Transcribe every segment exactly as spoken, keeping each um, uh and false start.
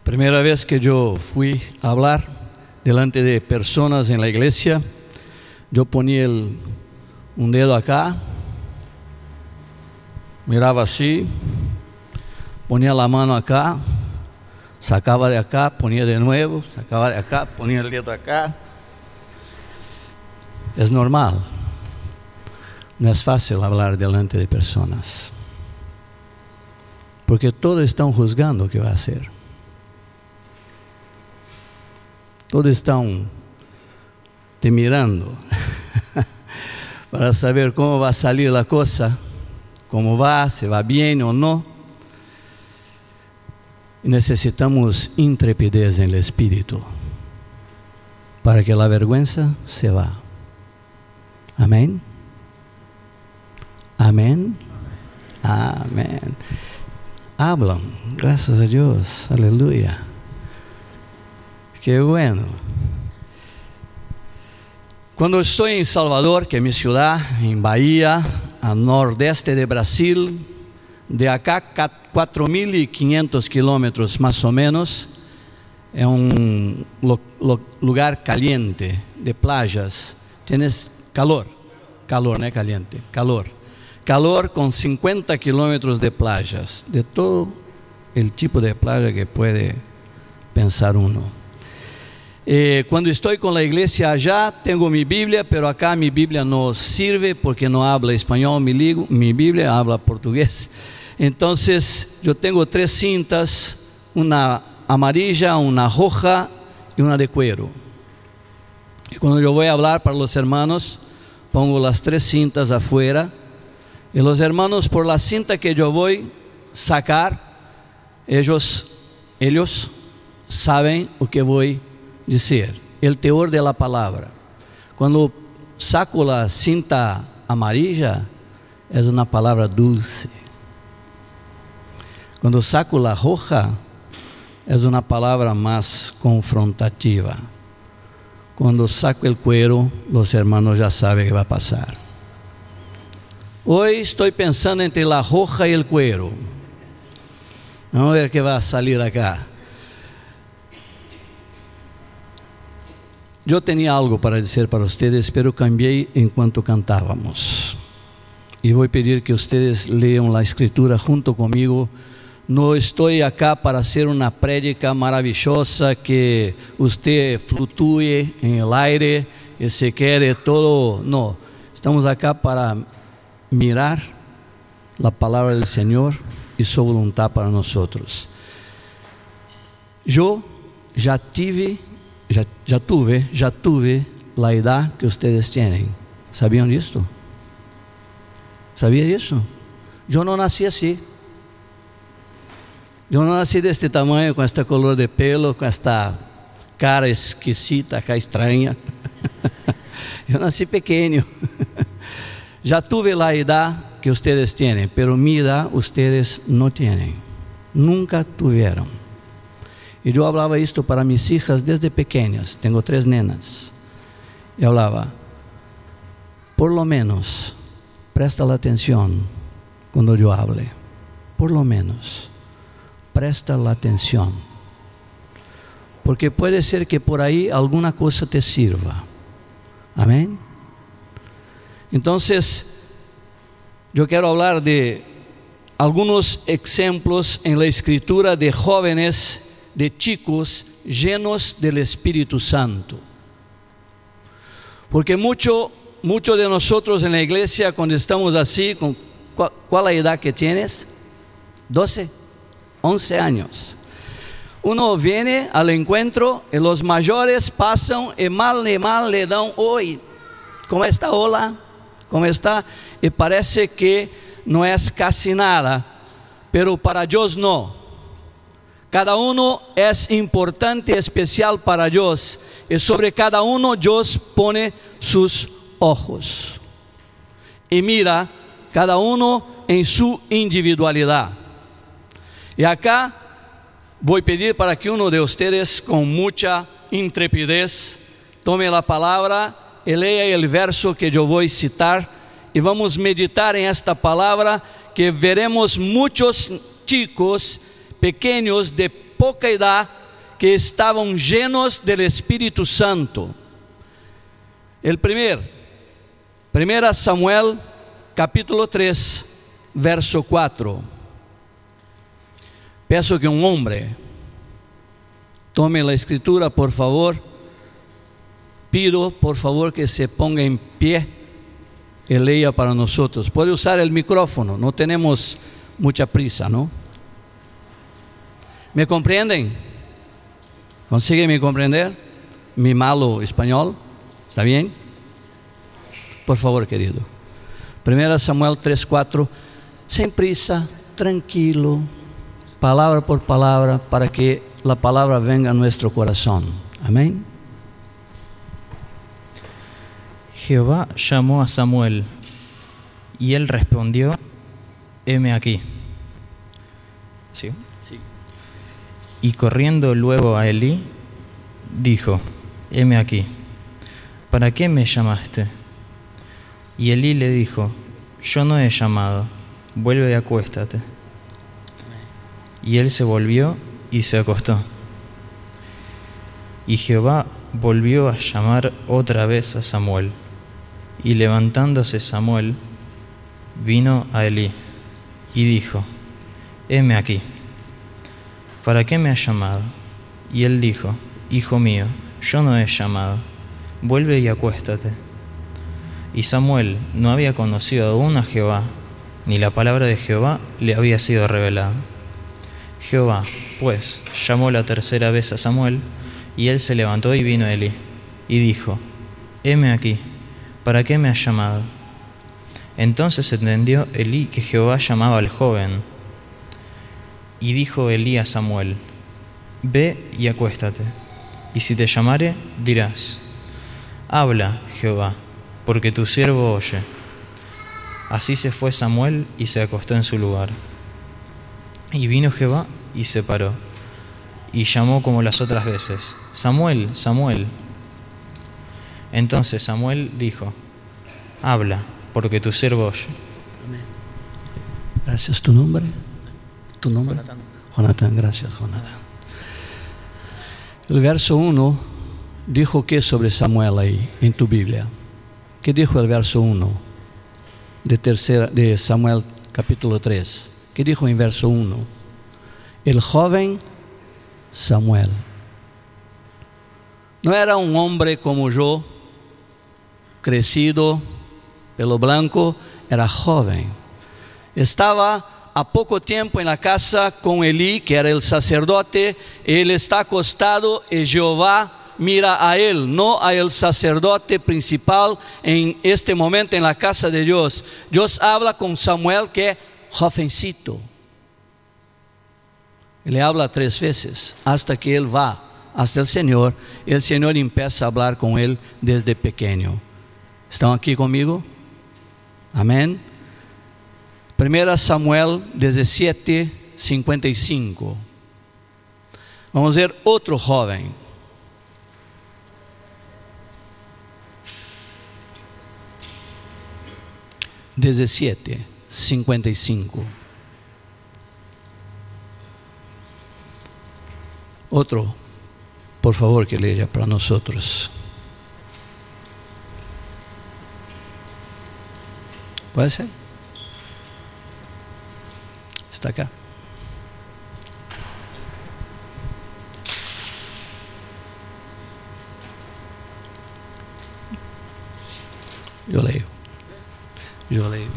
Primera vez que yo fui a hablar delante de personas en la iglesia, yo ponía el, un dedo acá, miraba así, ponía la mano acá, sacaba de acá, ponía de nuevo, sacaba de acá, ponía el dedo acá. Es normal. No es fácil hablar delante de personas, porque todos están juzgando qué va a hacer. Todos están te mirando para saber cómo va a salir la cosa, cómo va, si va bien o no. Necesitamos intrepidez en el espíritu para que la vergüenza se va. Amén. Amén. Amén. Hablan, gracias a Dios, aleluya. Qué bueno. Cuando estoy en Salvador, que es mi ciudad, en Bahía, al nordeste de Brasil, de acá cuatro mil quinientos kilómetros más o menos, es un lo, lo, lugar caliente, de playas. Tienes calor, calor, no es caliente, calor. Calor con cincuenta kilómetros de playas, de todo el tipo de playa que puede pensar uno. Eh, cuando estoy con la iglesia allá, tengo mi Biblia, pero acá mi Biblia no sirve porque no habla español, mi, ligo, mi Biblia habla portugués. Entonces yo tengo tres cintas, una amarilla, una roja y una de cuero. Y cuando yo voy a hablar para los hermanos, pongo las tres cintas afuera. Y los hermanos, por la cinta que yo voy a sacar, ellos, ellos saben lo que voy a decir, el teor de la palabra. Cuando saco la cinta amarilla, es una palabra dulce. Cuando saco la roja, es una palabra más confrontativa. Cuando saco el cuero, los hermanos ya saben qué va a pasar. Hoy estoy pensando entre la roja y el cuero. Vamos a ver qué va a salir acá. Yo tenía algo para decir para ustedes, pero cambié en cuanto cantábamos. Y voy a pedir que ustedes lean la escritura junto conmigo. No estoy acá para hacer una prédica maravillosa que usted flutúe en el aire y se quede todo. No, estamos acá para mirar la palabra del Señor y su voluntad para nosotros. Yo ya tive, ya, ya tuve, ya tuve la edad que ustedes tienen. ¿Sabían esto? ¿Sabía eso? Yo no nací así. Yo no nací de este tamaño, con este color de pelo, con esta cara exquisita, acá extraña. Yo nací pequeño. Ya tuve la edad que ustedes tienen, pero mi edad ustedes no tienen. Nunca tuvieron. Y yo hablaba esto para mis hijas desde pequeñas. Tengo tres nenas. Y hablaba, por lo menos, presta la atención cuando yo hable. Por lo menos, presta la atención. Porque puede ser que por ahí alguna cosa te sirva. Amén. Entonces, yo quiero hablar de algunos ejemplos en la escritura de jóvenes, de chicos llenos del Espíritu Santo. Porque mucho, mucho de nosotros en la iglesia, cuando estamos así, con, ¿cuál, ¿cuál es la edad que tienes? doce, once años. Uno viene al encuentro y los mayores pasan y mal y mal le dan, hoy, ¿cómo está? Hola. ¿Cómo está? Y parece que no es casi nada, pero para Dios no. Cada uno es importante y especial para Dios, y sobre cada uno Dios pone sus ojos y mira cada uno en su individualidad. Y acá voy a pedir para que uno de ustedes con mucha intrepidez tome la palabra y lea el verso que yo voy a citar, y vamos a meditar en esta palabra, que veremos muchos chicos pequeños de poca edad que estaban llenos del Espíritu Santo. El primer, primera Samuel, capítulo tres, verso cuatro. Peço que un hombre tome la escritura, por favor. Pido, por favor, que se ponga en pie y lea para nosotros. Puede usar el micrófono, no tenemos mucha prisa, ¿no? ¿Me comprenden? ¿Consiguen me comprender? Mi malo español, ¿está bien? Por favor, querido. Primera Samuel tres, cuatro. Sin prisa, tranquilo, palabra por palabra, para que la palabra venga a nuestro corazón. Amén. Jehová llamó a Samuel, y él respondió: heme aquí. ¿Sí? Sí. Y corriendo luego a Elí, dijo: heme aquí. ¿Para qué me llamaste? Y Elí le dijo: yo no he llamado, vuelve y acuéstate. Y él se volvió y se acostó. Y Jehová volvió a llamar otra vez a Samuel. Y levantándose Samuel, vino a Elí y dijo: heme aquí. ¿Para qué me has llamado? Y él dijo: hijo mío, yo no he llamado, vuelve y acuéstate. Y Samuel no había conocido aún a Jehová, ni la palabra de Jehová le había sido revelada. Jehová, pues, llamó la tercera vez a Samuel, y él se levantó y vino a Elí, y dijo: heme aquí, ¿para qué me has llamado? Entonces entendió Elí que Jehová llamaba al joven. Y dijo Elí a Samuel: ve y acuéstate, y si te llamare, dirás: habla, Jehová, porque tu siervo oye. Así se fue Samuel y se acostó en su lugar. Y vino Jehová y se paró, y llamó como las otras veces: Samuel, Samuel. Entonces Samuel dijo: habla, porque tu siervo oye. Gracias. ¿Tu nombre? ¿Tu nombre? Jonathan. Jonathan, gracias, Jonathan. El verso uno dijo qué sobre Samuel ahí en tu Biblia. ¿Qué dijo el verso uno de, tercera, de Samuel capítulo tres? ¿Qué dijo en verso uno? El joven Samuel. No era un hombre como yo, crecido, pelo blanco, era joven. Estaba a poco tiempo en la casa con Elí, que era el sacerdote. Él está acostado y Jehová mira a él, no a el sacerdote principal en este momento en la casa de Dios. Dios habla con Samuel, que es jovencito. Le habla tres veces hasta que él va hasta el Señor. El Señor empieza a hablar con él desde pequeño. ¿Están aquí conmigo? Amén. Primera Samuel diecisiete, cincuenta y cinco. Vamos a ver otro joven. diecisiete, cincuenta y cinco. Otro, por favor, que lea para nosotros. ¿Puede ser? Está acá. Yo leo. Yo leo.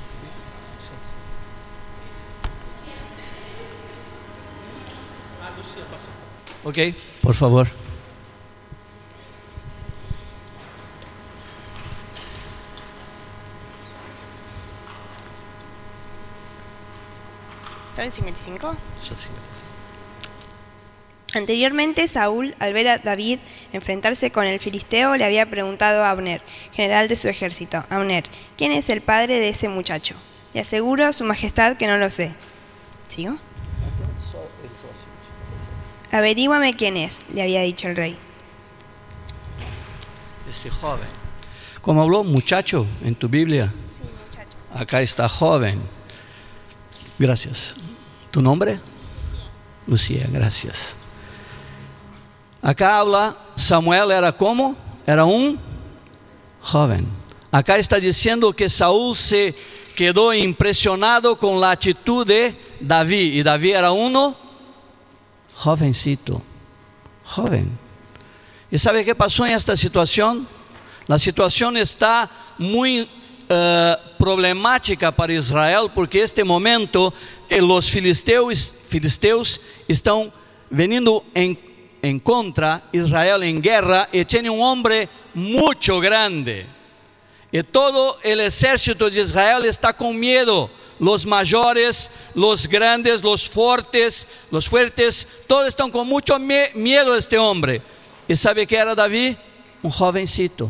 Ok, por favor. ¿Saben cincuenta y cinco? Anteriormente, Saúl, al ver a David enfrentarse con el filisteo, le había preguntado a Abner, general de su ejército: Abner, ¿quién es el padre de ese muchacho? Le aseguro a su majestad que no lo sé. ¿Sigo? Averíguame quién es, le había dicho el rey. Ese joven. ¿Cómo habló? Muchacho en tu Biblia. Sí, muchacho. Acá está joven. Gracias. ¿Tu nombre? Lucía, gracias. Acá habla, Samuel era como, era un joven. Acá está diciendo que Saúl se quedó impresionado con la actitud de David. Y David era uno jovencito, joven. ¿Y sabe qué pasó en esta situación? La situación está muy uh, problemática para Israel, porque en este momento eh, los filisteos, filisteos están veniendo en, en contra de Israel en guerra, y tiene un hombre mucho grande. Y todo el ejército de Israel está con miedo. Los mayores, los grandes, los fuertes, los fuertes, todos están con mucho miedo a este hombre. ¿Y sabe qué era David? Un jovencito.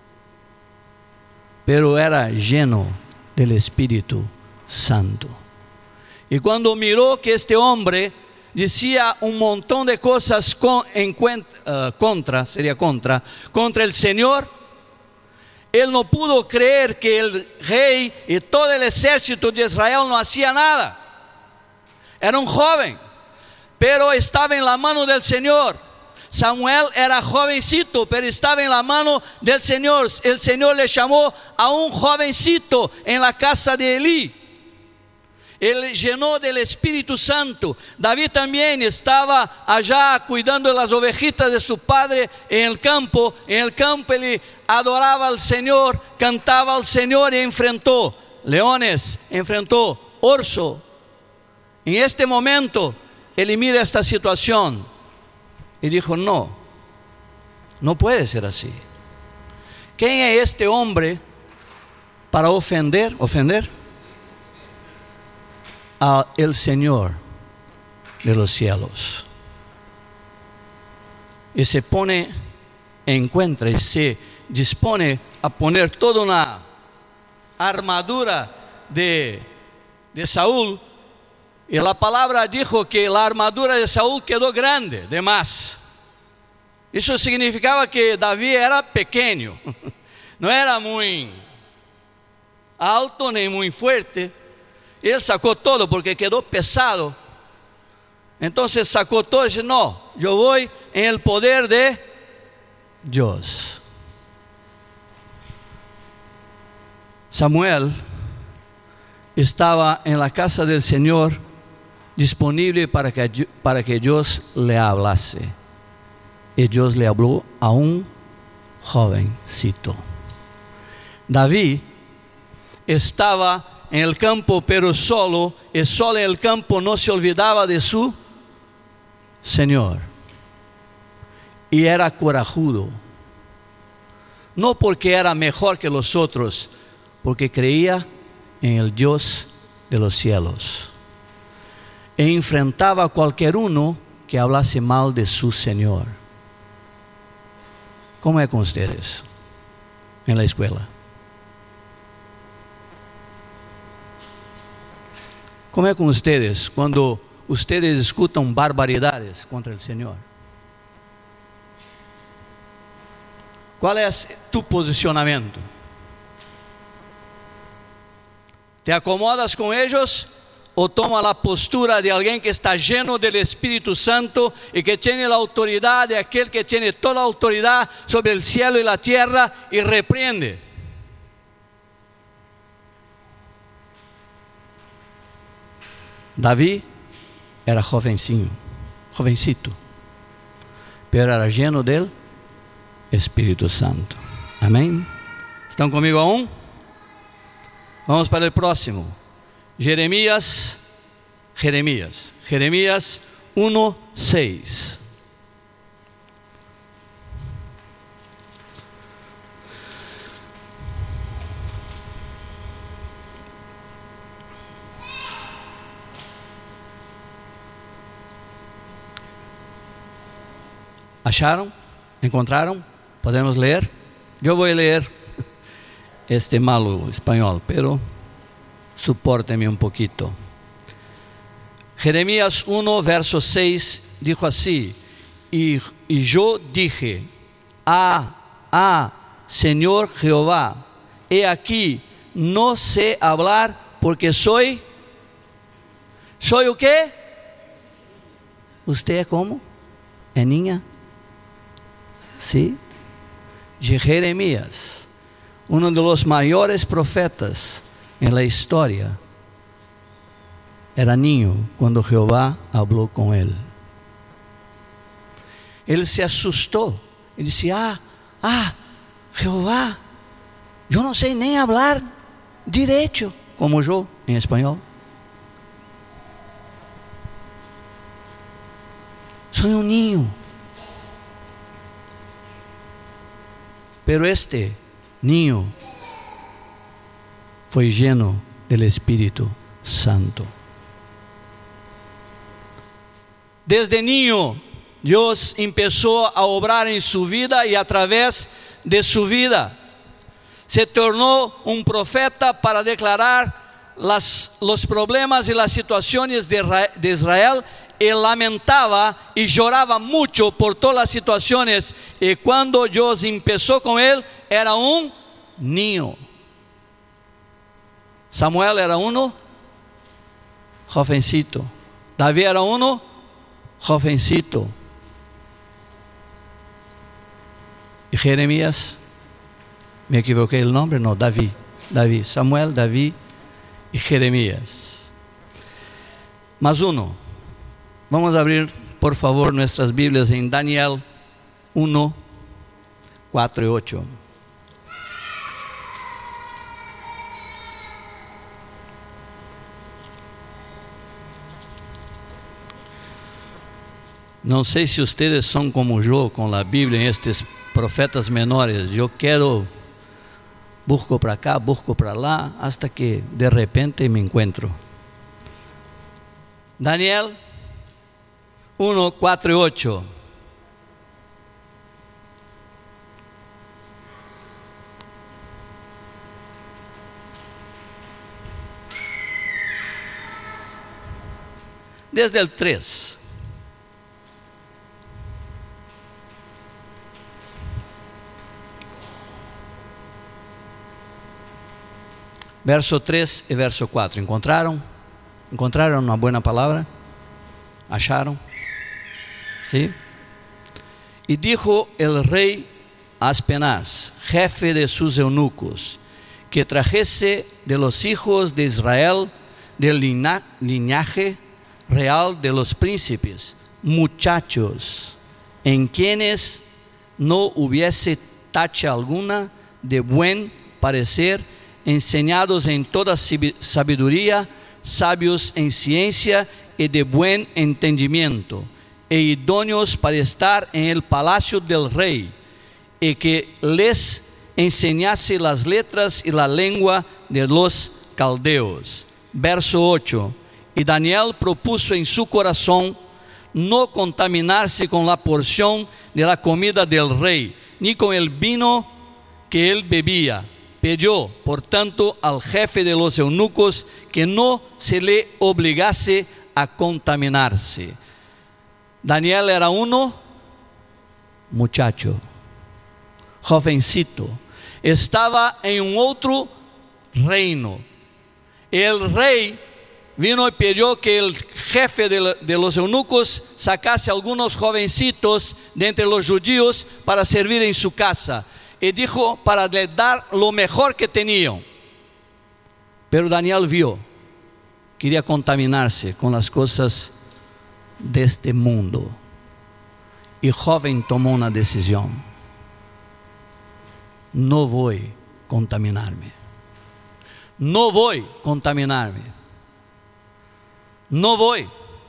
Pero era lleno del Espíritu Santo. Y cuando miró que este hombre decía un montón de cosas con, en, uh, contra, sería contra, contra el Señor, él no pudo creer que el rey y todo el ejército de Israel no hacía nada. Era un joven, pero estaba en la mano del Señor. Samuel era jovencito, pero estaba en la mano del Señor. El Señor le llamó a un jovencito en la casa de Elí. Él llenó del Espíritu Santo. David también estaba allá cuidando de las ovejitas de su padre en el campo. En el campo él adoraba al Señor, cantaba al Señor y enfrentó leones, enfrentó orso. En este momento él mira esta situación y dijo: no, no puede ser así. ¿Quién es este hombre para ofender? ¿Ofender? A el Señor de los cielos. Y se pone, encuentra y se dispone a poner toda una armadura de, de Saúl. Y la palabra dijo que la armadura de Saúl quedó grande, de más. Eso significaba que David era pequeño, no era muy alto ni muy fuerte. Él sacó todo porque quedó pesado. Entonces sacó todo y dice: no, yo voy en el poder de Dios. Samuel estaba en la casa del Señor, disponible para que, para que Dios le hablase. Y Dios le habló a un jovencito. David estaba en el campo, pero solo, y solo en el campo no se olvidaba de su Señor. Y era corajudo. No porque era mejor que los otros, porque creía en el Dios de los cielos. E enfrentaba a cualquier uno que hablase mal de su Señor. ¿Cómo es con ustedes en la escuela? ¿Cómo es con ustedes cuando ustedes escuchan barbaridades contra el Señor? ¿Cuál es tu posicionamiento? ¿Te acomodas con ellos o toma la postura de alguien que está lleno del Espíritu Santo y que tiene la autoridad de aquel que tiene toda la autoridad sobre el cielo y la tierra y reprende? David era jovencinho, jovencito, pero era lleno del Espíritu Santo. Amén. ¿Están conmigo aún? Vamos para el próximo. Jeremías, Jeremías, Jeremías uno, seis. ¿Acharon? ¿Encontraron? ¿Podemos leer? Yo voy a leer este malo español, pero soporteme un poquito. Jeremías uno, verso seis, dijo así: y, y yo dije: ah, ah, Señor Jehová, he aquí, no sé hablar porque soy, ¿soy o qué? ¿Usted es como? ¿Es niña? Sí. Jeremías, uno de los mayores profetas en la historia, era niño cuando Jehová habló con él. Él se asustó y decía, ah, ah, Jehová, yo no sé ni hablar derecho, como yo en español. Soy un niño. Pero este niño fue lleno del Espíritu Santo. Desde niño, Dios empezó a obrar en su vida y a través de su vida se tornó un profeta para declarar las, los problemas y las situaciones de, de Israel. Él lamentaba y lloraba mucho por todas las situaciones, y cuando Dios empezó con él era un niño. Samuel era uno jovencito, David era uno jovencito, y Jeremías, me equivoqué el nombre, no, David, David, Samuel, David y Jeremías. Más uno. Vamos a abrir, por favor, nuestras Biblias en Daniel uno, cuatro y ocho. No sé si ustedes son como yo con la Biblia en estos profetas menores. Yo quiero, busco para acá, busco para allá, hasta que de repente me encuentro. Daniel uno, cuatro y ocho. Desde el tres. Verso tres y verso cuatro. ¿Encontraron? ¿Encontraron una buena palabra? ¿Acharon? ¿Sí? Y dijo el rey Aspenaz, jefe de sus eunucos, que trajese de los hijos de Israel, del linaje real de los príncipes, muchachos, en quienes no hubiese tacha alguna, de buen parecer, enseñados en toda sabiduría, sabios en ciencia y de buen entendimiento, e idóneos para estar en el palacio del rey, y que les enseñase las letras y la lengua de los caldeos. Verso ocho. Y Daniel propuso en su corazón no contaminarse con la porción de la comida del rey, ni con el vino que él bebía. Pidió, por tanto, al jefe de los eunucos que no se le obligase a contaminarse. Daniel era uno muchacho, jovencito, estaba en un otro reino. El rey vino y pidió que el jefe de, de los eunucos sacase algunos jovencitos de entre los judíos para servir en su casa, y dijo para le dar lo mejor que tenían. Pero Daniel vio, quería contaminarse con las cosas de este mundo, y joven tomó una decisión: no voy a contaminarme, no voy a contaminarme, no voy.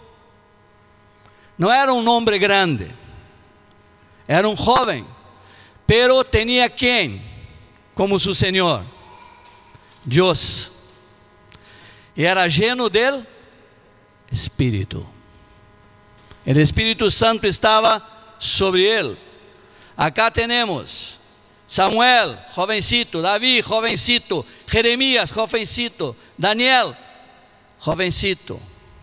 No era un hombre grande, era un joven, pero tenía quien como su Señor, Dios, y era lleno del Espíritu. El Espíritu Santo estaba sobre él. Acá tenemos Samuel, jovencito, David, jovencito, Jeremías, jovencito, Daniel, jovencito,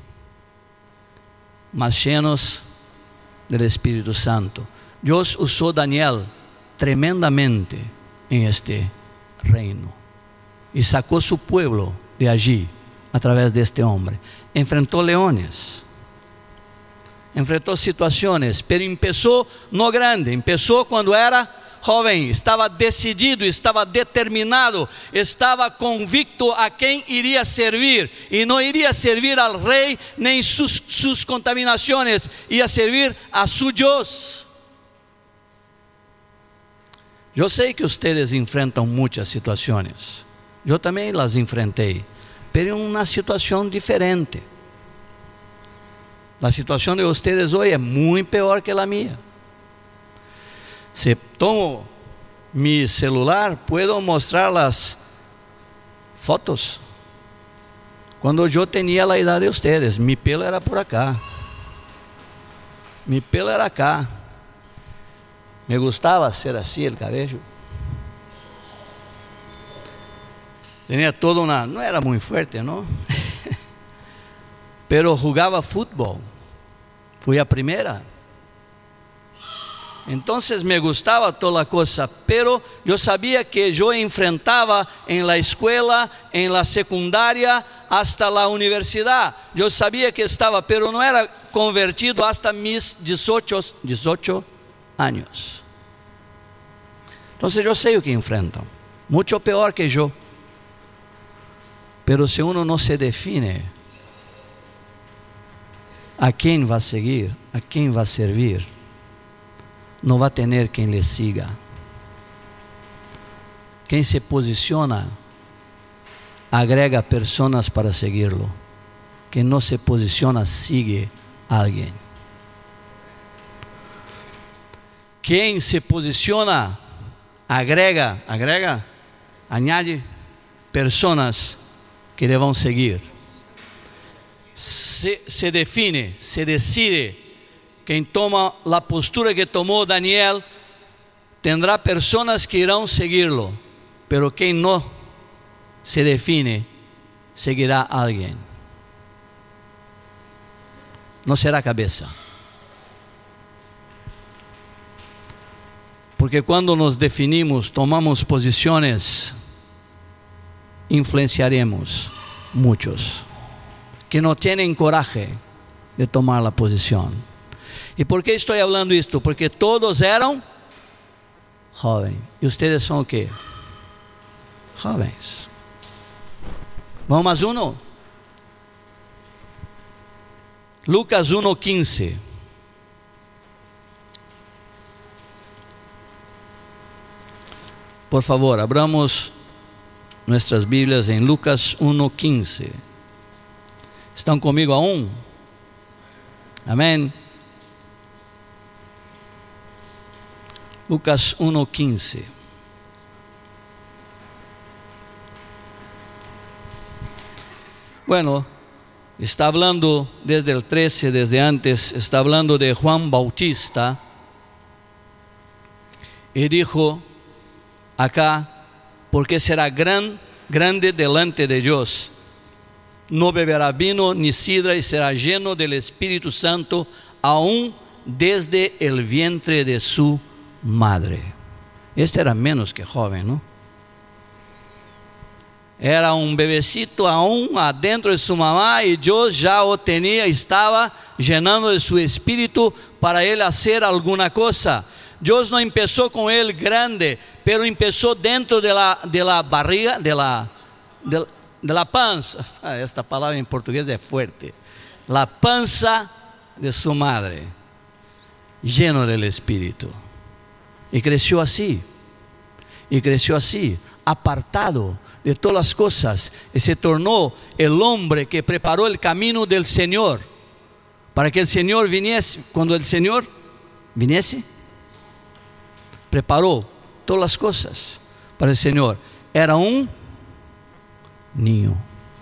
mas llenos del Espíritu Santo. Dios usó Daniel tremendamente en este reino y sacó su pueblo de allí a través de este hombre. Enfrentó leones, enfrentó situaciones, pero empezó no grande, empezó cuando era joven, estaba decidido, estaba determinado, estaba convicto a quién iría a servir, y no iría a servir al rey ni sus, sus contaminaciones, iría a servir a su Dios. Yo sé que ustedes enfrentan muchas situaciones, yo también las enfrenté, pero en una situación diferente. La situación de ustedes hoy es muy peor que la mía. Si tomo mi celular, puedo mostrar las fotos. Cuando yo tenía la edad de ustedes, mi pelo era por acá. Mi pelo era acá. Me gustaba hacer así el cabello. Tenía toda una... No era muy fuerte, ¿no? Pero jugaba fútbol. Fui a primera. Entonces me gustaba toda la cosa, pero yo sabía que yo enfrentaba en la escuela, en la secundaria, hasta la universidad. Yo sabía que estaba, pero no era convertido hasta mis dieciocho años. Entonces yo sé lo que enfrento, mucho peor que yo. Pero si uno no se define a quién va a seguir, a quién va a servir, no va a tener quien le siga. Quien se posiciona agrega personas para seguirlo. Quien no se posiciona sigue a alguien. Quien se posiciona agrega, agrega, añade personas que le van a seguir. Se, se define, se decide. Quien toma la postura que tomó Daniel, tendrá personas que irán a seguirlo, pero quien no se define, seguirá a alguien. No será cabeza. Porque cuando nos definimos, tomamos posiciones, influenciaremos muchos que no tienen coraje de tomar la posición. ¿Y por qué estoy hablando esto? Porque todos eran jóvenes. ¿Y ustedes son qué? Jóvenes. Vamos más uno. Lucas uno quince. Por favor, abramos nuestras Biblias en Lucas uno quince. ¿Están conmigo aún? Amén. Lucas uno quince. Bueno, está hablando desde el trece, desde antes, está hablando de Juan Bautista. Y dijo acá, porque será gran, grande delante de Dios. No beberá vino ni sidra y será lleno del Espíritu Santo, aún desde el vientre de su madre. Este era menos que joven, ¿no? Era un bebecito aún adentro de su mamá, y Dios ya lo tenía, estaba llenando de su espíritu para él hacer alguna cosa. Dios no empezó con él grande, pero empezó dentro de la, de la barriga, de la, de, de la panza. Esta palabra en portugués es fuerte. La panza de su madre, lleno del espíritu. Y creció así, y creció así, apartado de todas las cosas, y se tornó el hombre que preparó el camino del Señor, para que el Señor viniese. Cuando el Señor viniese, preparó todas las cosas para el Señor. Era un niño,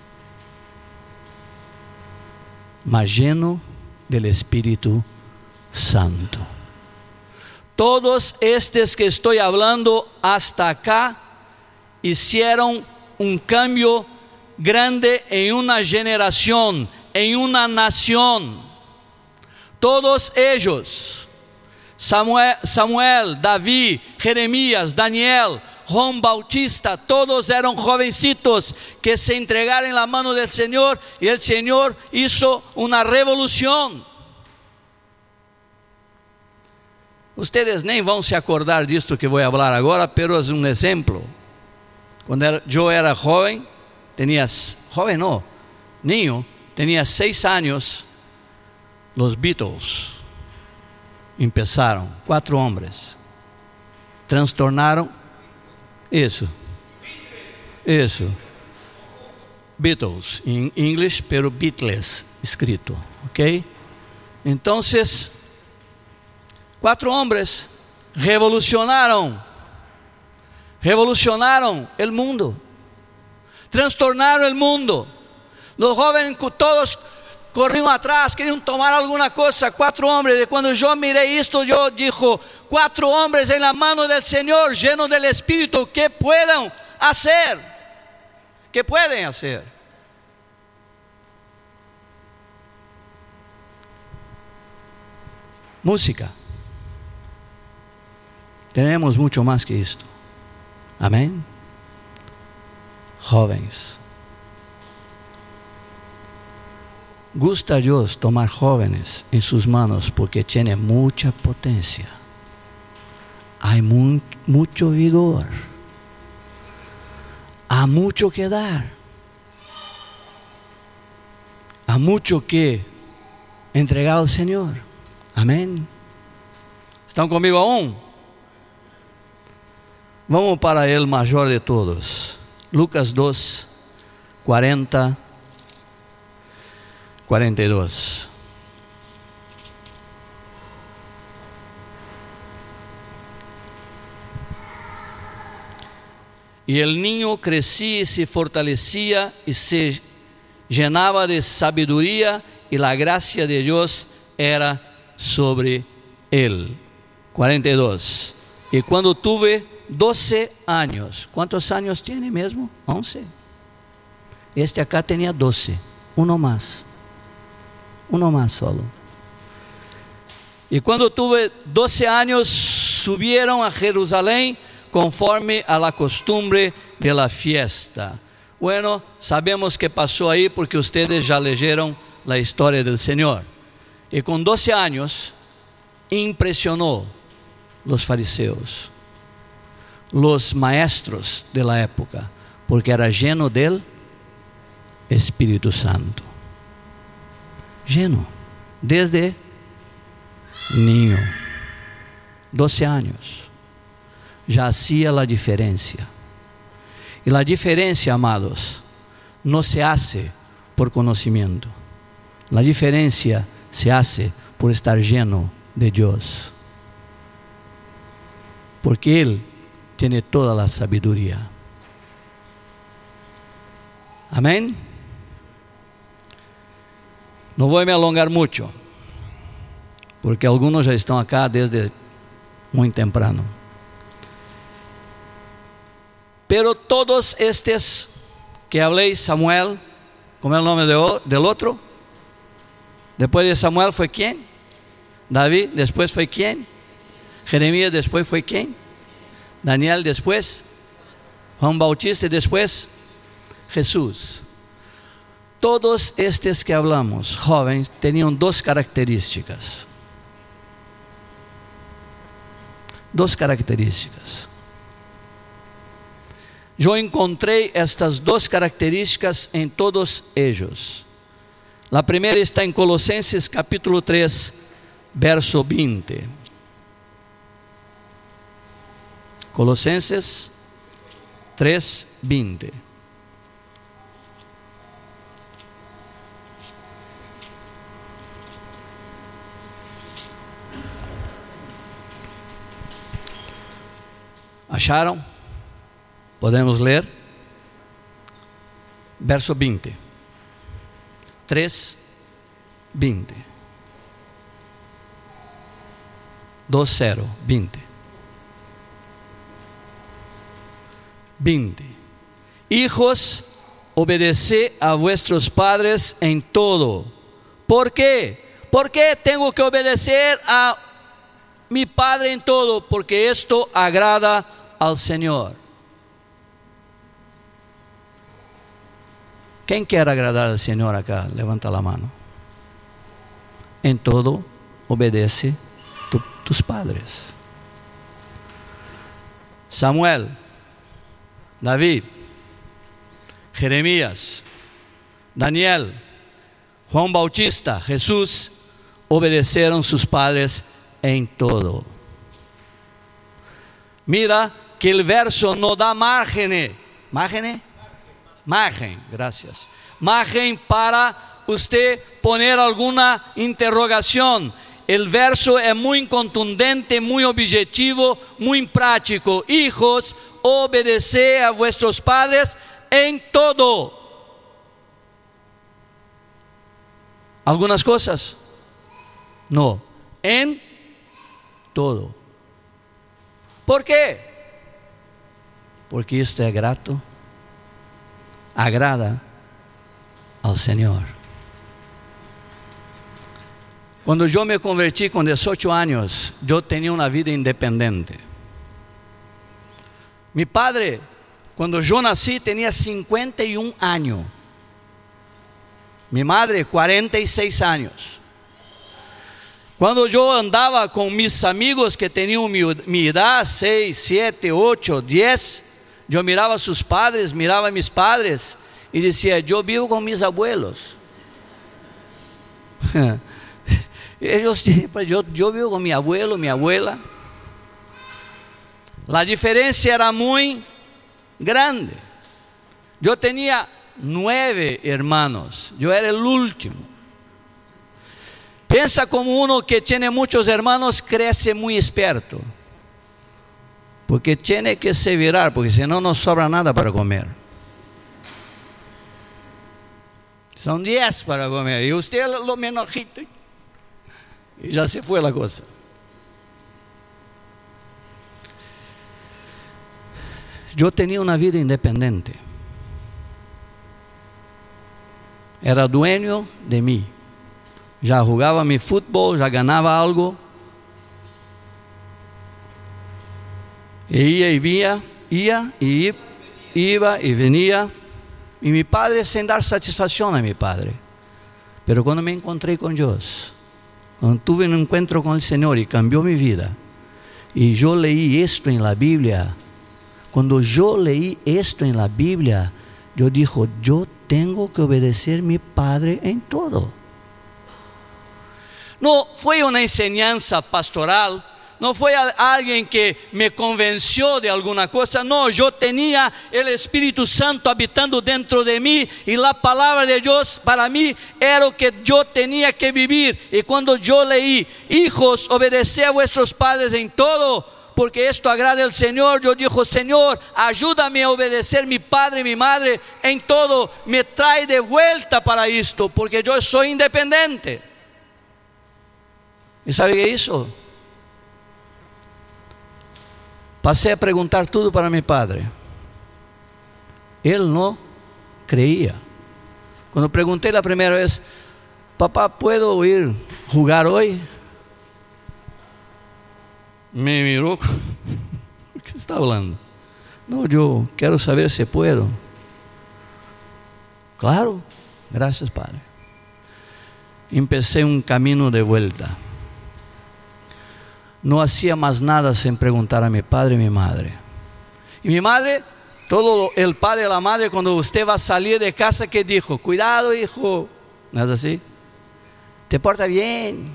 mas lleno del Espíritu Santo. Todos estos que estoy hablando hasta acá hicieron un cambio grande en una generación, en una nación. Todos ellos, Samuel, Samuel, David, Jeremías, Daniel, Juan Bautista, todos eran jovencitos que se entregaron en la mano del Señor, y el Señor hizo una revolución. Ustedes nem vão se acordar disto que vou falar agora, pero é um exemplo. Quando eu era jovem, tinha, jovem não, niño, tinha seis anos, os Beatles empezaram, quatro homens, transtornaram, isso, isso, Beatles, em inglês, pero Beatles, escrito, ok? Então, quatro homens revolucionaram, revolucionaram o mundo, transtornaram o mundo. Os jovens todos corriam atrás, queriam tomar alguma coisa. Quatro homens, e quando eu mirei isto, eu digo, quatro homens em la mano del Senhor, llenos del Espírito, que puedan hacer, que pueden hacer. Música. Tenemos mucho más que esto. Amén. Jóvenes. Gusta a Dios tomar jóvenes en sus manos porque tiene mucha potencia. Hay mu- mucho vigor. Hay mucho que dar. Hay mucho que entregar al Señor. Amén. ¿Están conmigo aún? Vamos para el mayor de todos. Lucas dos, cuarenta, cuarenta y dos. Y el niño crecía y se fortalecía y se llenaba de sabiduría y la gracia de Dios era sobre él. cuarenta y dos. Y cuando tuve doce años, ¿cuántos años tiene mesmo? once. Este acá tenía doce, uno más, uno más solo. Y cuando tuve doce años, subieron a Jerusalén conforme a la costumbre de la fiesta. Bueno, sabemos que pasó ahí porque ustedes ya leyeron la historia del Señor. Y con doce años impresionó los fariseos, los maestros de la época, porque era lleno del Espíritu Santo. Lleno, desde niño, doce años, ya hacía la diferencia. Y la diferencia, amados, no se hace por conocimiento. La diferencia se hace por estar lleno de Dios. Porque Él tiene toda la sabiduría. Amén. No voy a me alongar mucho, porque algunos ya están acá desde muy temprano. Pero todos estos que hablé, Samuel, ¿cómo es el nombre de, del otro? Después de Samuel fue ¿quién? David, después fue ¿quién? Jeremías, después fue ¿quién? Daniel, después Juan Bautista, después Jesús. Todos estos que hablamos, jóvenes, tenían dos características. Dos características. Yo encontré estas dos características en todos ellos. La primera está en Colosenses capítulo tres, verso veinte. Colosenses tres, veinte. ¿Acharon? Podemos leer. Verso veinte. tres, veinte. dos, cero, veinte. veinte. Hijos, obedeced a vuestros padres en todo. ¿Por qué? ¿Por qué tengo que obedecer a mi padre en todo? Porque esto agrada al Señor. ¿Quién quiere agradar al Señor acá? Levanta la mano. En todo, obedece tu, tus padres. Samuel, David, Jeremías, Daniel, Juan Bautista, Jesús, obedecieron sus padres en todo. Mira que el verso no da margen, margen, margen, gracias, margen para usted poner alguna interrogación. El verso es muy contundente, muy objetivo, muy práctico. Hijos, obedeced a vuestros padres en todo. ¿Algunas cosas? No, en todo. ¿Por qué? Porque esto es grato, agrada al Señor. Cuando yo me convertí con dieciocho años, yo tenía una vida independiente. Mi padre, cuando yo nací, tenía cincuenta y un años. Mi madre, cuarenta y seis años. Cuando yo andaba con mis amigos que tenían mi, mi edad, seis, siete, ocho, diez, yo miraba a sus padres, miraba a mis padres y decía, yo vivo con mis abuelos. Ellos, yo, yo vivo con mi abuelo, mi abuela. La diferencia era muy grande. Yo tenía nueve hermanos, yo era el último. Piensa como uno que tiene muchos hermanos crece muy experto, porque tiene que se virar, porque si no, no sobra nada para comer. Son diez para comer y usted lo menorito y ya se fue la cosa. Yo tenía una vida independiente. Era dueño de mí. Ya jugaba mi fútbol, ya ganaba algo. E ia y vía, ia y iba y venía. Y mi padre, sin dar satisfacción a mi padre. Pero cuando me encontré con Dios, cuando tuve un encuentro con el Señor y cambió mi vida, y yo leí esto en la Biblia, cuando yo leí esto en la Biblia, yo dije, yo tengo que obedecer a mi padre en todo. No fue una enseñanza pastoral, no fue alguien que me convenció de alguna cosa, no, yo tenía el Espíritu Santo habitando dentro de mí y la palabra de Dios para mí era lo que yo tenía que vivir. Y cuando yo leí, hijos, obedeced a vuestros padres en todo, porque esto agrada al Señor, yo dije, Señor, ayúdame a obedecer a mi padre y mi madre en todo, me trae de vuelta para esto, porque yo soy independiente. ¿Y sabe qué hizo? Pasé a preguntar todo para mi padre. Él no creía. Cuando pregunté la primera vez, papá, ¿puedo ir a jugar hoy? Me miró, ¿qué está hablando? No, yo quiero saber si puedo. Claro, gracias, padre. Empecé un camino de vuelta. No hacía más nada sin preguntar a mi padre y mi madre. Y mi madre, todo el padre y la madre, cuando usted va a salir de casa, ¿qué dijo? Cuidado, hijo. ¿No es así? Te porta bien.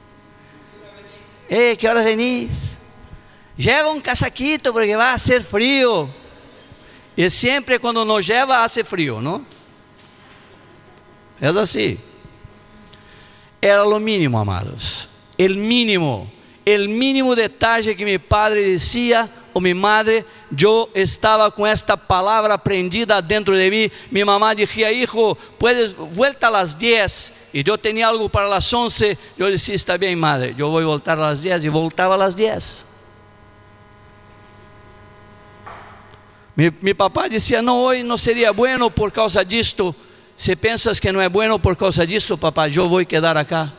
Eh, ¿qué horas venís? Lleva un casaquito porque va a hacer frío. Y siempre cuando nos lleva hace frío, ¿no? Es así. Era lo mínimo, amados. El mínimo. El mínimo detalle que mi padre decía o mi madre, yo estaba con esta palabra prendida dentro de mí. Mi mamá decía, hijo, puedes vuelta a las diez. Y yo tenía algo para las once. Yo decía, está bien, madre, yo voy a voltar a las diez. Y voltaba a las diez. Mi, mi papá decía, no, hoy no sería bueno por causa de esto. Si piensas que no es bueno por causa de eso, papá, yo voy a quedar acá.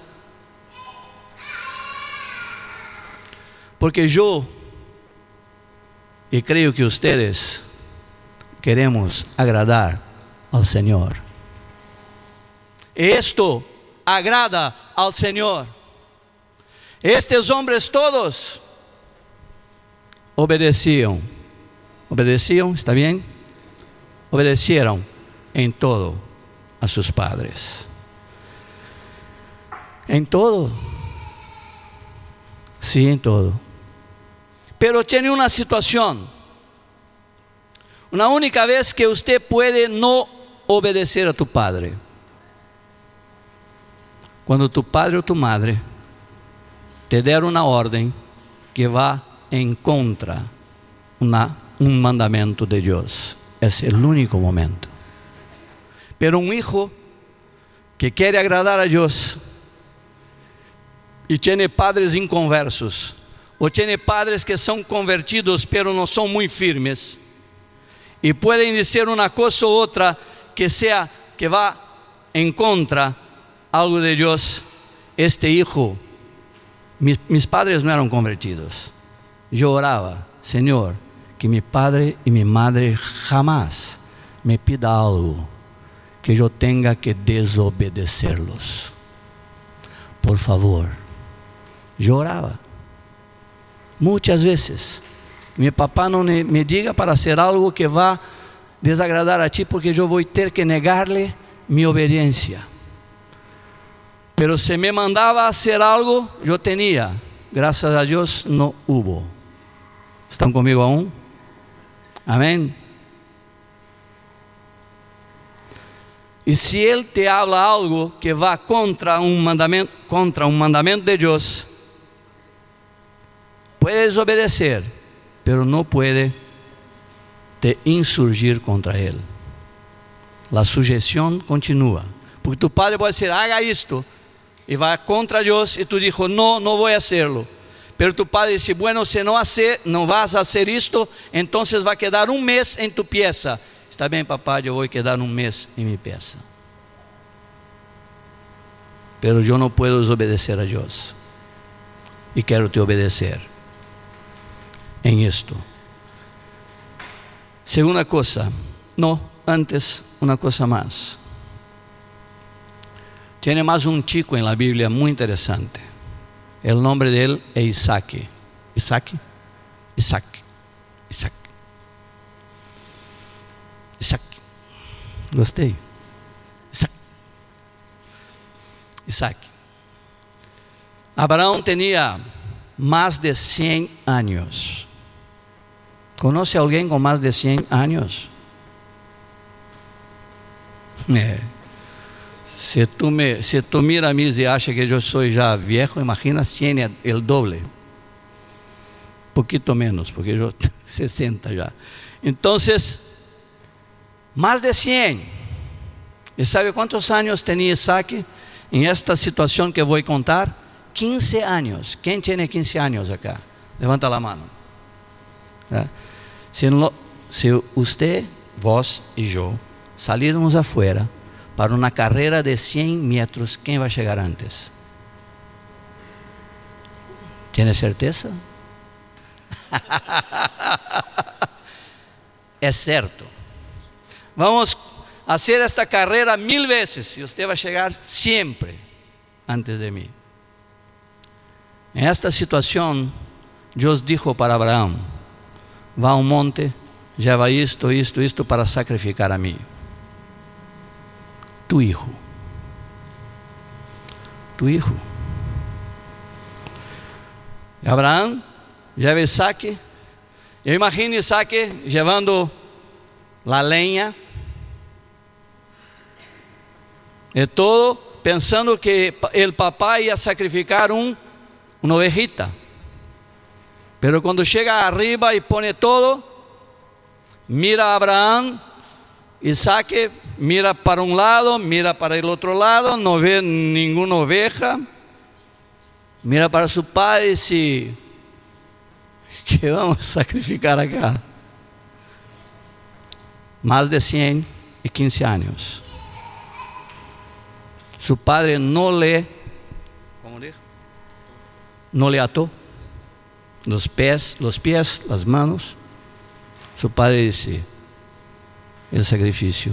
Porque yo, y creo que ustedes, queremos agradar al Señor. Esto agrada al Señor. Estos hombres todos obedecían. ¿Obedecían? ¿Está bien? Obedecieron en todo a sus padres. En todo. Sí, en todo. Pero tiene una situación. Una única vez que usted puede no obedecer a tu padre. Cuando tu padre o tu madre te der una orden que va en contra una, un mandamiento de Dios. Es el único momento. Pero un hijo que quiere agradar a Dios y tiene padres inconversos, o tiene padres que son convertidos pero no son muy firmes, y pueden decir una cosa u otra que sea que va en contra algo de Dios. Este hijo, mis, mis padres no eran convertidos. Yo oraba, Señor, que mi padre y mi madre jamás me pida algo que yo tenga que desobedecerlos. Por favor. Yo oraba muchas veces. Mi papá no me, me diga para hacer algo que va a desagradar a ti, porque yo voy a tener que negarle mi obediencia. Pero si me mandaba a hacer algo, yo tenía. Gracias a Dios no hubo. ¿Están conmigo aún? Amén. Y si Él te habla algo que va contra un mandamiento, contra un mandamiento de Dios, puedes obedecer, pero no puede te insurgir contra Él. La sujeción continúa. Porque tu padre puede decir, haga esto, y va contra Dios, y tú dices, no, no voy a hacerlo. Pero tu padre dice, bueno, si no, hace, no vas a hacer esto, entonces va a quedar un mes en tu pieza. Está bien, papá, yo voy a quedar un mes en mi pieza. Pero yo no puedo desobedecer a Dios. Y quiero te obedecer en esto. Segunda cosa, no, antes una cosa más. Tiene más un chico en la Biblia muy interesante. El nombre de él es Isaac. Isaac. Isaac. Isaac. Isaac. Gostei. Isaac. Isaac. Abraham tenía más de cien años. ¿Conoce a alguien con más de cien años? É. Se tu, me, se tu mira a mí y acha que yo soy ya viejo, imagina tiene el doble. Poquito menos, porque yo sesenta ya. Entonces, más de cien. ¿Y sabe cuántos años tenía Isaac en esta situación que voy a contar? quince años. ¿Quién tiene quince años acá? Levanta la mano. ¿Eh? Si, no, si usted, vos y yo salirmos afuera para una carrera de cien metros, ¿quién va a llegar antes? ¿Tiene certeza? Es cierto. Vamos a hacer esta carrera mil veces y usted va a llegar siempre antes de mí. En esta situación, Dios dijo para Abraham, va a un monte, lleva esto, esto, esto para sacrificar a mí. Tu hijo. Tu hijo. Abraham lleva Isaac. Eu imagino Isaac llevando la leña. E todo pensando que el papá ia sacrificar um, uma ovejita. Pero quando chega arriba e pone todo, mira a Abraham, Isaac mira para um lado, mira para o outro lado, não vê nenhuma oveja, mira para seu pai e diz, que vamos sacrificar acá. Mais de cien e quince anos. Su padre no le, ¿cómo dijo? No le ató los pies, los pies, las manos. Su padre dice, el sacrificio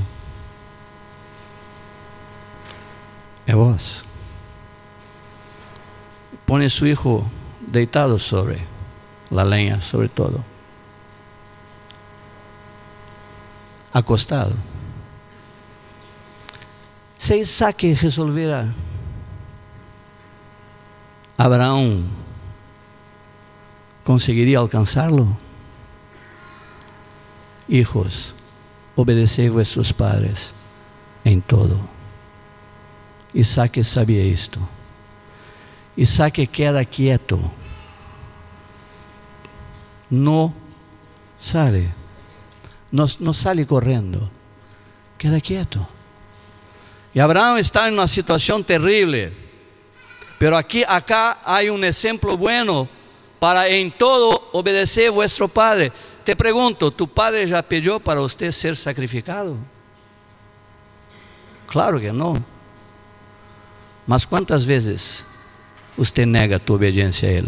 es vos. pone a su hijo deitado sobre la leña, sobre todo, acostado. Se Isaac resolviera, Abraham conseguiría alcanzarlo. Hijos, obedeced a vuestros padres en todo. Isaac sabía esto. Isaac queda quieto, no sale, no, no sale corriendo, queda quieto. Y Abraham está en una situación terrible, pero aquí, acá hay un ejemplo bueno para en todo obedecer a vuestro padre. Te pregunto, ¿tu padre ya pidió para usted ser sacrificado? Claro que no. Mas ¿cuántas veces usted nega tu obediencia a él?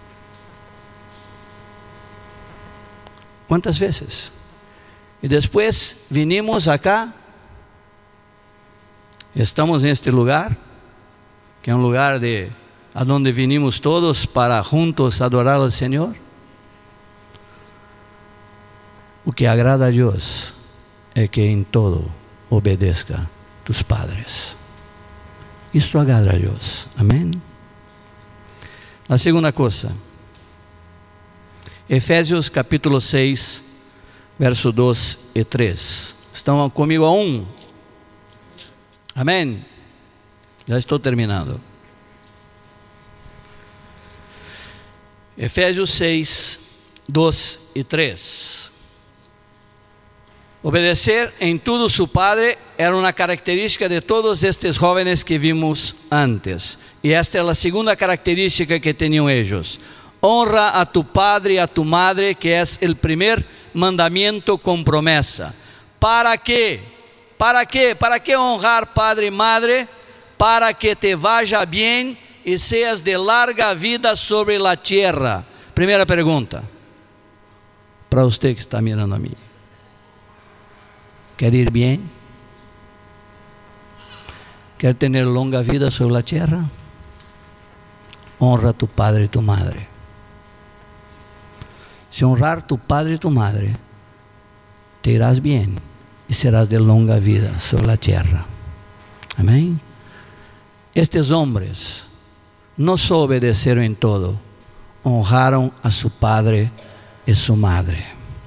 ¿Cuántas veces? Y después vinimos acá, estamos en este lugar, que es un lugar de, a donde vinimos todos para juntos adorar al Señor. O que agrada a Dios es que en todo obedezca a tus padres. Esto agrada a Dios. Amén. La segunda cosa, Efésios capítulo seis, verso dos y tres. ¿Están conmigo aún? Amén. Já estou terminando. Efésios seis, dos e três. Obedecer em tudo su padre era uma característica de todos estes jóvenes que vimos antes. E esta é a segunda característica que tinham eles. Honra a tu padre e a tu madre, que é o primeiro mandamento com promessa. ¿Para quê? ¿Para quê? ¿Para que honrar padre e madre? Para que te vaya bien e seas de larga vida sobre la tierra. Primeira pergunta, para você que está mirando a mim. ¿Quer ir bien? ¿Quer tener longa vida sobre la tierra? Honra a tu padre y tu madre. Si honrar tu padre y tu madre, te irás bien y serás de longa vida sobre la tierra. Amén. Estes hombres no solo obedecieron en todo, honraron a su padre y su madre,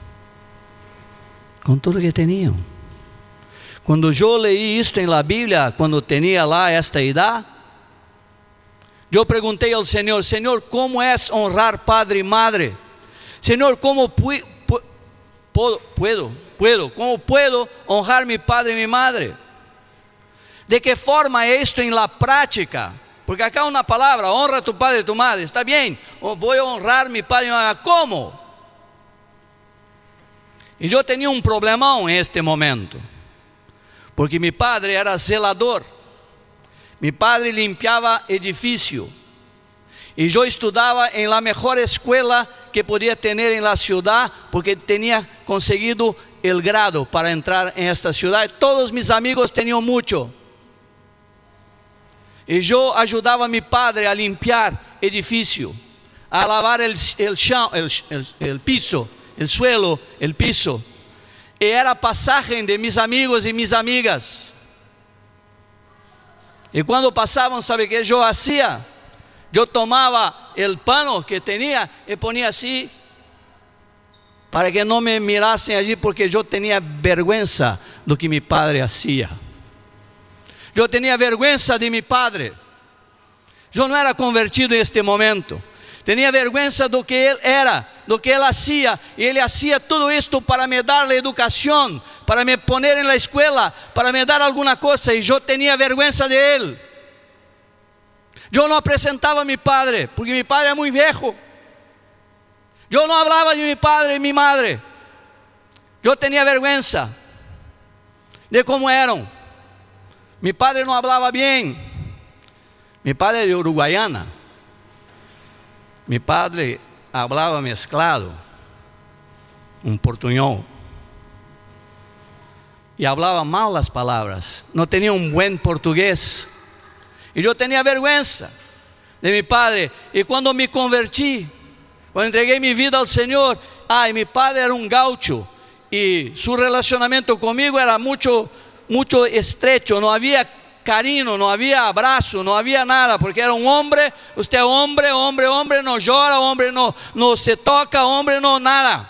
con todo lo que tenían. Quando eu leí isto em la Bíblia, quando tinha lá esta idade, eu perguntei ao Senhor: Senhor, como é honrar padre e madre? Senhor, como pu pu puedo, puedo, puedo, como puedo honrar mi padre e mi madre? ¿De que forma é isto em la prática? Porque acá uma palavra, honra a tu padre e tu madre, está bem, vou honrar mi padre e mi madre, como? E eu tinha um problemão em este momento, porque mi padre era zelador, mi padre limpiava edifício, e eu estudava em la mejor escola que podia ter em la ciudad, porque tinha conseguido el grado para entrar em esta ciudad. Todos mis amigos tinham muito, e eu ajudava a mi padre a limpiar edifício, a lavar el, el, chão, el, el, el piso, el suelo, el piso. E era passagem de mis amigos e mis amigas. E quando passavam, sabe o que eu fazia? Eu tomava o pano que tinha e ponia assim, para que não me mirassem allí, porque eu tinha vergonha do que mi padre fazia. Eu tinha vergonha de mi padre. Eu não era convertido em este momento. Tinha vergonha do que ele era, do que ele hacía, e ele hacía tudo isto para me dar a educação, para me poner en la escuela, para me dar alguma coisa, e eu tinha vergonha de ele. Eu não apresentava a mi padre, porque mi padre era muito viejo. Eu não falava de mi padre e mi madre. Eu tinha vergonha de como eram. Mi padre não falava bem. Mi padre é de Uruguaiana. Mi padre hablaba mezclado, un portuñol, y hablaba mal las palabras, no tenía un buen portugués, y yo tenía vergüenza, de mi padre. Y cuando me convertí, cuando entregué mi vida al Señor, ay, mi padre era un gaucho y su relacionamiento conmigo era mucho, mucho estrecho. No había cariño, no había abrazo, no había nada, porque era un hombre. Usted es hombre, hombre, hombre, no llora, hombre, no, no se toca, hombre, no nada.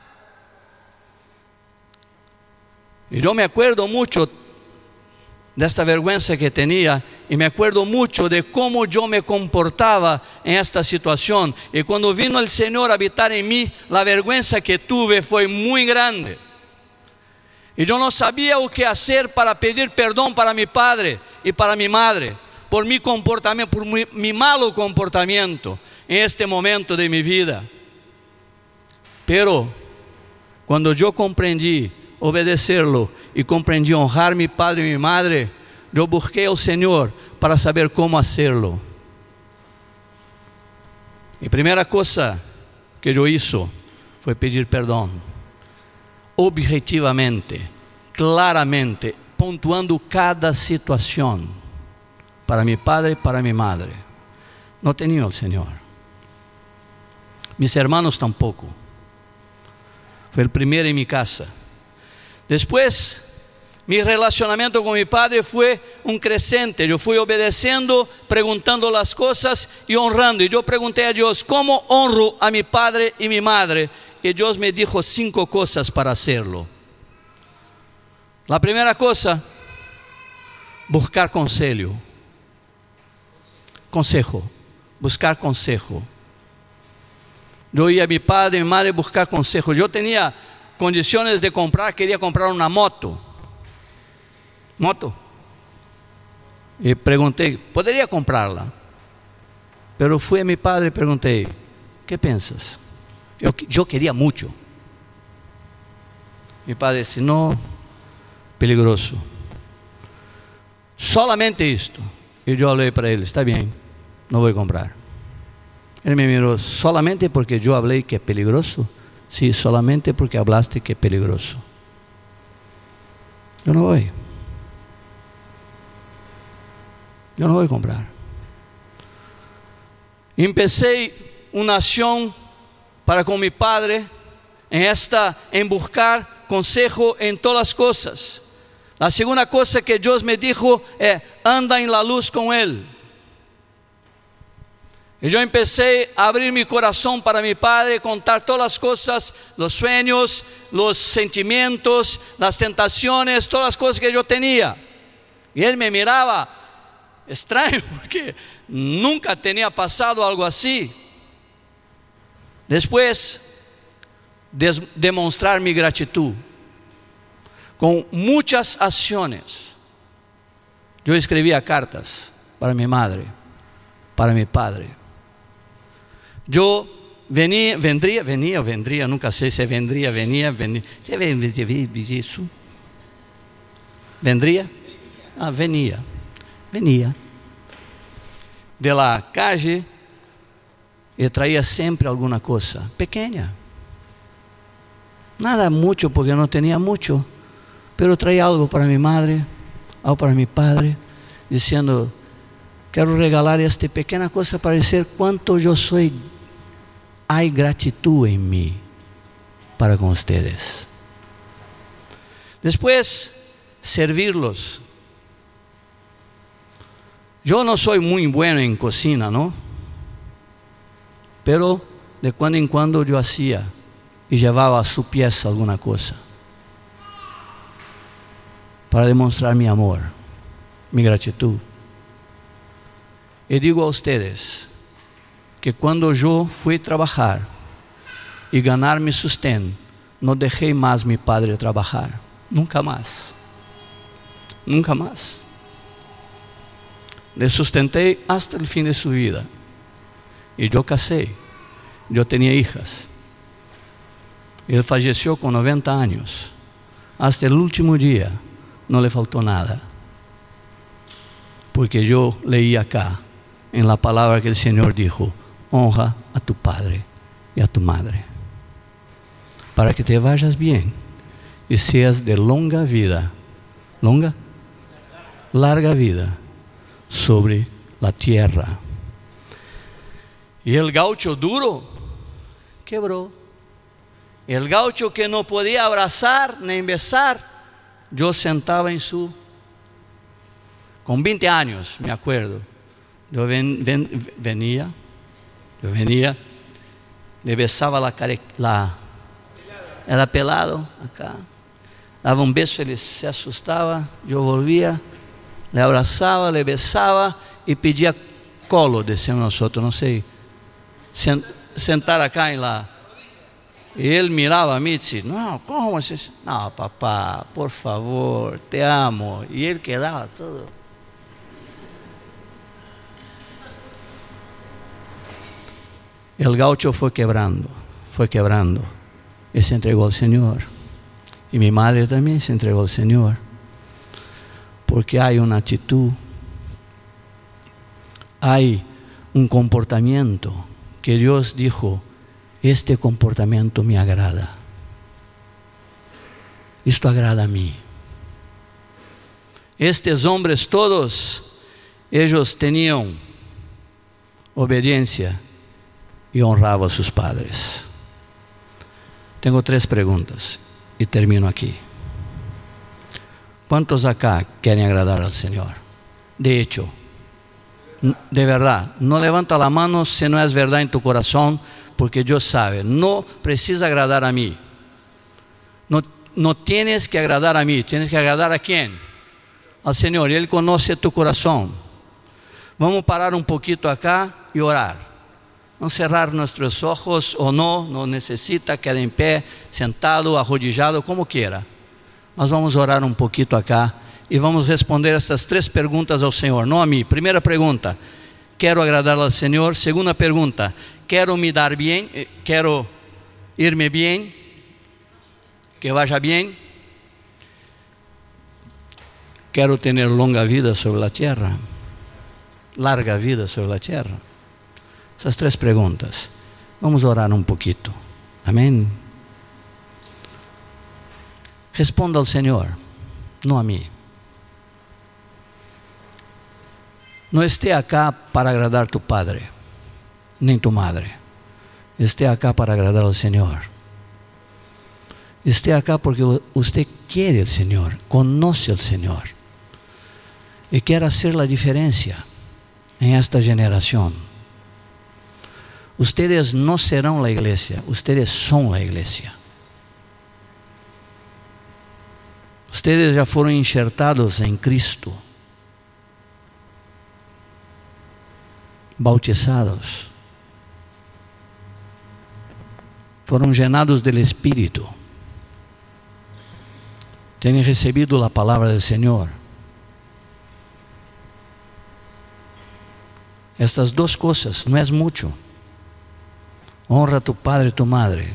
Y yo me acuerdo mucho de esta vergüenza que tenía, y me acuerdo mucho de cómo yo me comportaba en esta situación. Y cuando vino el Señor a habitar en mí, la vergüenza que tuve fue muy grande. Y yo no sabía lo que hacer para pedir perdón para mi padre y para mi madre por mi comportamiento, por mi, mi malo comportamiento en este momento de mi vida. Pero cuando yo comprendí obedecerlo y comprendí honrar a mi padre y mi madre, yo busqué al Señor para saber cómo hacerlo. Y primera cosa que yo hice fue pedir perdón, objetivamente, claramente, puntuando cada situación, para mi padre y para mi madre. No tenía al Señor, mis hermanos tampoco. Fue el primero en mi casa. Después, mi relacionamiento con mi padre fue un creciente. Yo fui obedeciendo, preguntando las cosas y honrando. Y yo pregunté a Dios, ¿cómo honro a mi padre y mi madre? Y Dios me dijo cinco cosas para hacerlo. La primera cosa, buscar consejo. Consejo, buscar consejo. Yo iba a mi padre y mi madre a buscar consejo. Yo tenía condiciones de comprar, quería comprar una moto. Moto. Y pregunté, ¿podría comprarla? Pero fui a mi padre y pregunté, ¿qué piensas? Yo, yo quería mucho. Mi padre dice, no, peligroso. Solamente esto. Y yo hablé para él, está bien, no voy a comprar. Él me miró, solamente porque yo hablé que es peligroso. Sí, solamente porque hablaste que es peligroso. Yo no voy. Yo no voy a comprar. Empecé una acción para con mi padre en esta, en buscar consejo en todas las cosas. La segunda cosa que Dios me dijo es, anda en la luz con Él. Y yo empecé a abrir mi corazón para mi padre, contar todas las cosas, los sueños, los sentimientos, las tentaciones, todas las cosas que yo tenía. Y él me miraba extraño, porque nunca tenía pasado algo así. Después, de demostrar mi gratitud con muchas acciones. Yo escribía cartas para mi madre, para mi padre. Yo venía, vendría, venía, vendría, nunca sé si vendría, venía, venía. ¿Vendría? Ah, venía, venía. De la calle y traía siempre alguna cosa pequeña. Nada mucho porque no tenía mucho, pero traía algo para mi madre, algo para mi padre, diciendo, quiero regalar esta pequeña cosa para decir cuánto yo soy, hay gratitud en mí para con ustedes. Después, servirlos. Yo no soy muy bueno en cocina, ¿no? Pero de cuando en cuando yo hacía y llevaba a su pieza alguna cosa para demostrar mi amor, mi gratitud. Y digo a ustedes que cuando yo fui a trabajar y ganar mi sustento, no dejé más a mi padre trabajar, nunca más, nunca más. Le sustenté hasta el fin de su vida. Y yo casé, yo tenía hijas. Él falleció con noventa años. Hasta el último día no le faltó nada. Porque yo leí acá, en la palabra que el Señor dijo, honra a tu padre y a tu madre, para que te vayas bien y seas de longa vida, longa, larga vida sobre la tierra. Y el gaucho duro quebró. El gaucho que no podía abrazar ni besar, yo sentaba en su... Con veinte años, me acuerdo. Yo ven, ven, venía, yo venía, le besaba la cara, la, era pelado acá. Daba un beso, él se asustaba, yo volvía, le abrazaba, le besaba y pedía colo, decíamos nosotros, no sé, sentar acá en la... Y él miraba a mí y decía, no, ¿cómo es eso? No, papá, por favor, te amo. Y él quedaba todo. El gaucho fue quebrando, fue quebrando y se entregó al Señor. Y mi madre también se entregó al Señor. Porque hay una actitud, hay un comportamiento que Dios dijo, este comportamiento me agrada. Esto agrada a mí. Estos hombres todos, ellos tenían obediencia y honraban a sus padres. Tengo tres preguntas y termino aquí. ¿Cuántos acá quieren agradar al Señor? De hecho, de verdad, no levanta la mano si no es verdad en tu corazón, porque Dios sabe, no precisa agradar a mí. No, no tienes que agradar a mí, tienes que agradar a quién? Al Señor, y Él conoce tu corazón. Vamos a parar un poquito acá y orar. Vamos a cerrar nuestros ojos o no, no necesita quedar en pie, sentado, arrodillado, como quiera. Mas vamos a orar un poquito acá y vamos a responder estas tres preguntas al Señor, no a mí. Primera pregunta, ¿quiero agradar al Señor? Segunda pregunta, ¿quiero me dar bien? ¿Quiero irme bien? ¿Que vaya bien? ¿Quiero tener longa vida sobre la tierra? Larga vida sobre la tierra. Esas tres preguntas. Vamos a orar un poquito. Amén. Responda al Señor, no a mí. No esté acá para agradar a tu padre, ni tu madre. Esté acá para agradar al Señor. Esté acá porque usted quiere al Señor, conoce al Señor y quiere hacer la diferencia en esta generación. Ustedes no serán la iglesia, ustedes son la iglesia. Ustedes ya fueron injertados en Cristo, bautizados, fueron llenados del Espíritu, tienen recibido la palabra del Señor. Estas dos cosas no es mucho. Honra a tu padre y tu madre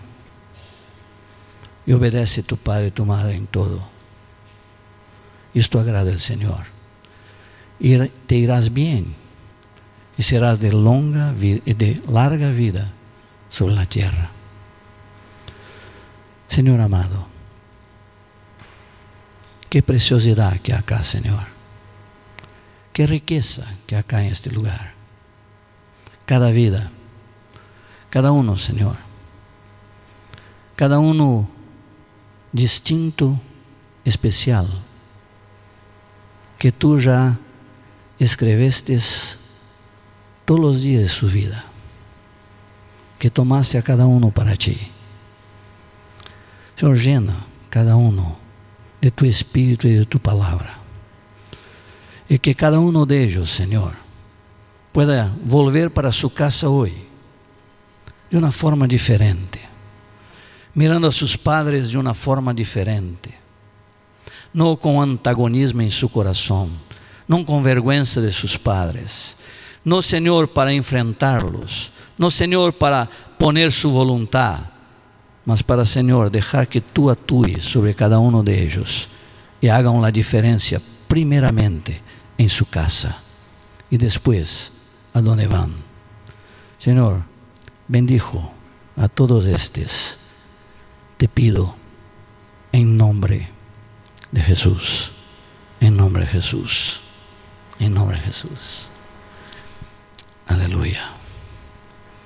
y obedece a tu padre y tu madre en todo. Esto agrada al Señor. Y te irás bien y serás de, longa, de larga vida sobre la tierra. Señor amado, qué preciosidad que hay acá, Señor. Qué riqueza que hay acá en este lugar. Cada vida, cada uno, Señor. Cada uno distinto, especial, que tú ya escribiste todos los días de su vida, que tomaste a cada uno para ti. Señor, llena cada uno de tu Espíritu y de tu palabra, y que cada uno de ellos, Señor, pueda volver para su casa hoy de una forma diferente, mirando a sus padres de una forma diferente, no con antagonismo en su corazón, no con vergüenza de sus padres, no, Señor, para enfrentarlos, no, Señor, para poner su voluntad, mas para, Señor, dejar que tú actúes sobre cada uno de ellos y hagan la diferencia primeramente en su casa y después a donde van. Señor, bendijo a todos estos, te pido en nombre de Jesús, en nombre de Jesús, en nombre de Jesús. Aleluya.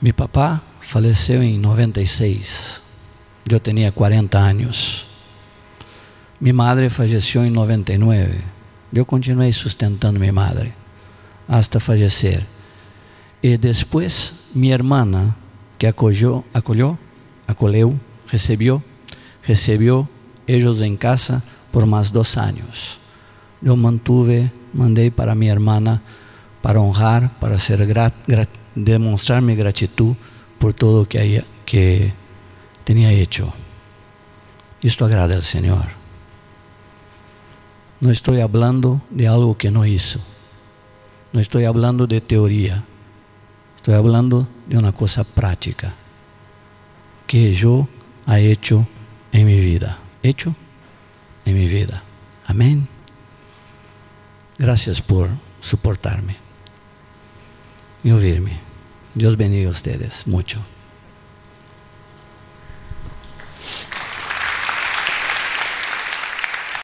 Mi papá falleció en noventa y seis. Yo tenía cuarenta años. Mi madre falleció en noventa y nueve. Yo continué sustentando a mi madre hasta fallecer. Y después mi hermana, que acogió, acogió, acoleu, recibió, recibió ellos en casa por más dos años. Yo mantuve, mandé para mi hermana para honrar, para ser grat, grat, demostrar mi gratitud por todo que, haya, que tenía hecho. Esto agrada al Señor. No estoy hablando de algo que no hizo. No estoy hablando de teoría. Estoy hablando de una cosa práctica que yo he hecho en mi vida. Hecho en mi vida. Amén. Gracias por soportarme y oírme. Dios bendiga a ustedes mucho.